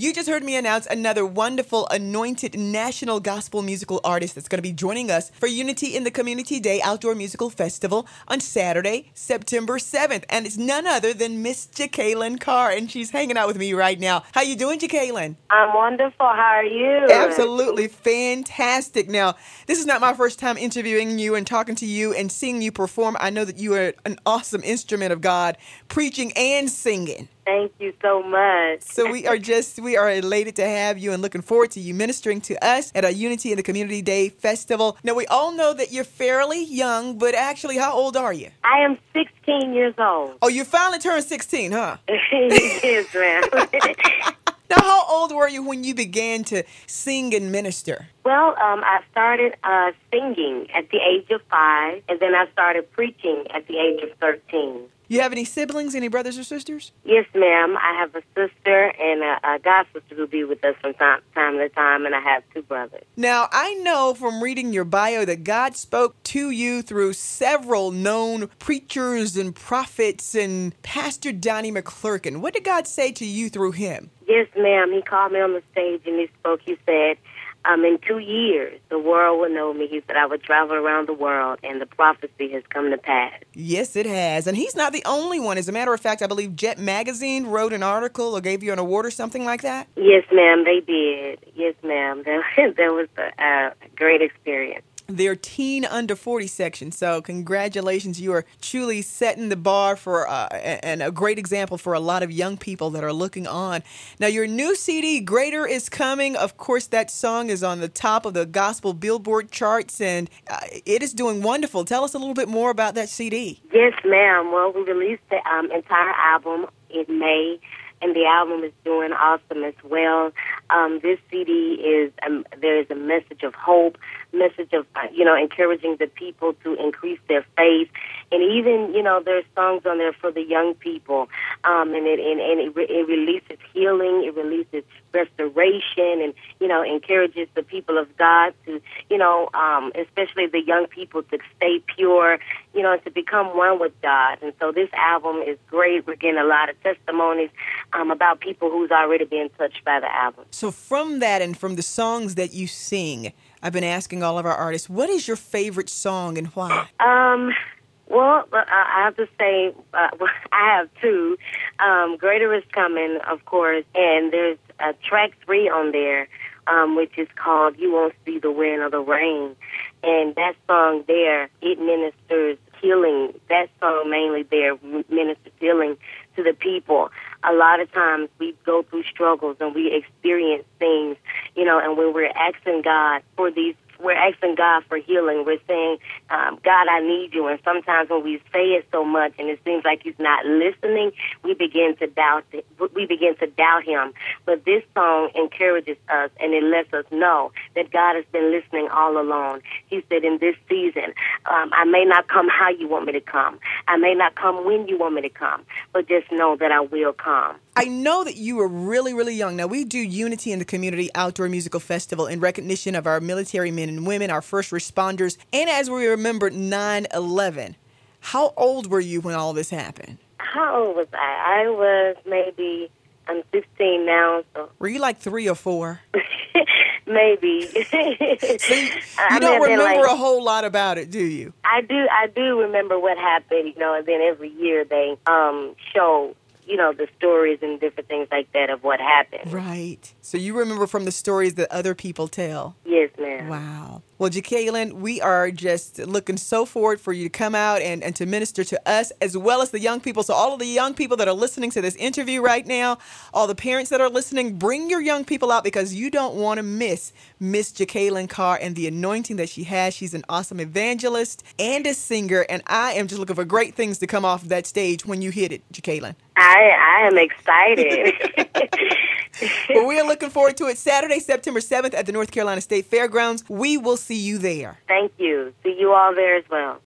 You just heard me announce another wonderful, anointed national gospel musical artist that's going to be joining us for Unity in the Community Day Outdoor Musical Festival on Saturday, September 7th. And it's none other than Miss Jekalyn Carr, and she's hanging out with me right now. How you doing, Jekalyn? I'm wonderful. How are you? Absolutely fantastic. Now, this is not my first time interviewing you and talking to you and seeing you perform. I know that you are an awesome instrument of God, preaching and singing. Thank you so much. So we are elated to have you and looking forward to you ministering to us at our Unity in the Community Day Festival. Now, we all know that you're fairly young, but actually, how old are you? I am 16 years old. Oh, you finally turned 16, huh? Yes, ma'am. Now, how old were you when you began to sing and minister? Well, I started singing at the age of 5, and then I started preaching at the age of 13. You have any siblings, any brothers or sisters? Yes, ma'am. I have a sister and a god sister who be with us from time to time, and I have 2 brothers. Now, I know from reading your bio that God spoke to you through several known preachers and prophets and Pastor Donnie McClurkin. What did God say to you through him? Yes, ma'am. He called me on the stage and he spoke. He said, in 2 years, the world will know me. He said I would travel around the world, and the prophecy has come to pass. Yes, it has. And he's not the only one. As a matter of fact, I believe Jet Magazine wrote an article or gave you an award or something like that. Yes, ma'am, they did. Yes, ma'am. That was a great experience. Their teen under 40 section. So congratulations. You are truly setting the bar for and a great example for a lot of young people that are looking on. Now, your new CD, Greater Is Coming. Of course, that song is on the top of the gospel Billboard charts, and it is doing wonderful. Tell us a little bit more about that CD. Yes, ma'am. Well, we released the entire album in May, and the album is doing awesome as well. This CD is, there is a message of hope, message of, encouraging the people to increase their faith. And even, there's songs on there for the young people. And it releases healing, it releases restoration, and, encourages the people of God to, especially the young people to stay pure, and to become one with God. And so this album is great. We're getting a lot of testimonies about people who's already been touched by the album. So from that and from the songs that you sing, I've been asking all of our artists, what is your favorite song and why? Well, I have to say, I have 2. Greater Is Coming, of course, and there's track 3 on there, which is called You Won't See the Wind or the Rain. And that song there, it ministers healing. That song mainly there ministers healing to the people. A lot of times we go through struggles and we experience things, and when we're asking God we're asking God for healing. We're saying, God, I need you. And sometimes when we say it so much and it seems like he's not listening, we begin to doubt him. But this song encourages us, and it lets us know that God has been listening all along. He said, in this season, I may not come how you want me to come. I may not come when you want me to come, but just know that I will come. I know that you are really, really young. Now, we do Unity in the Community Outdoor Musical Festival in recognition of our military men and women, our first responders, and as we remember 9/11. How old were you when all this happened? How old was I? I was I'm 16 now. So. Were you like 3 or 4? Maybe. So you don't remember a whole lot about it, do you? I do remember what happened, and then every year they show the stories and different things like that of what happened. Right. So you remember from the stories that other people tell. Yes, ma'am. Wow. Well, Jekalyn, we are just looking so forward for you to come out and to minister to us as well as the young people. So all of the young people that are listening to this interview right now, all the parents that are listening, bring your young people out because you don't want to miss Miss Jekalyn Carr and the anointing that she has. She's an awesome evangelist and a singer, and I am just looking for great things to come off that stage when you hit it, Jekalyn. I am excited. Well, we are looking forward to it Saturday, September 7th at the North Carolina State Fairgrounds. We will see you there. Thank you. See you all there as well.